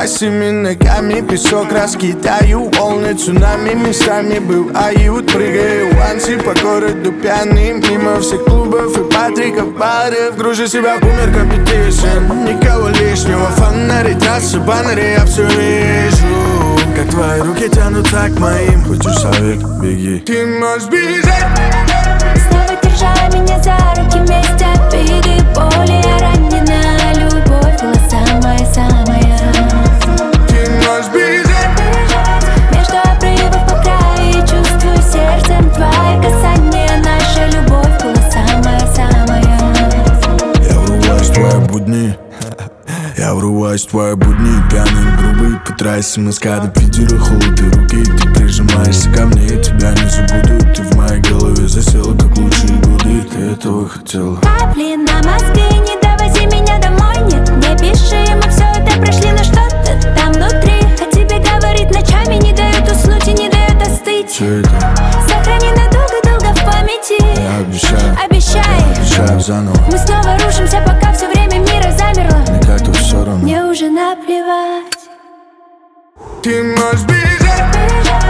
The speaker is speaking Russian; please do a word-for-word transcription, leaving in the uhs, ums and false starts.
Босыми ногами песок раскидаю, волны цунами местами бывают. Прыгаю ванси по городу пьяным, мимо всех клубов и патриков, баров. Гружу себя в бумер компетишн, никого лишнего. Фонари, трассы, баннеры, я все вижу. Как твои руки тянутся к моим. Хочешь совет, беги. Ты можешь бежать. Снова держа меня за руки, вместе обиды, боли. Я ранена, любовь была самая-самая. Ты можешь бежать. Между обрывов по краю чувствую сердцем твои касания. Наша любовь была самая-самая. Я врываюсь в твои будни. Я врываюсь в твои будни, пьяный, грубый, по трассе маскада, пидера, холод и руки. Ты прижимаешься ко мне, я тебя не забуду. Ты в моей голове засела, как лучшие годы. Ты этого хотела. Капли на мозги, не довози меня домой. Нет, не пиши, мы все это прошли, но что-то там внутри о тебе говорит ночами, не дает уснуть и не дает остыть. Все это Сохрани надолго-долго в памяти. я обещаю, Обещай, я обещаю заново. мы снова рушимся, пока все время мира замерло. Мне как-то все равно. Мне уже наплевать. Ты можешь бежать.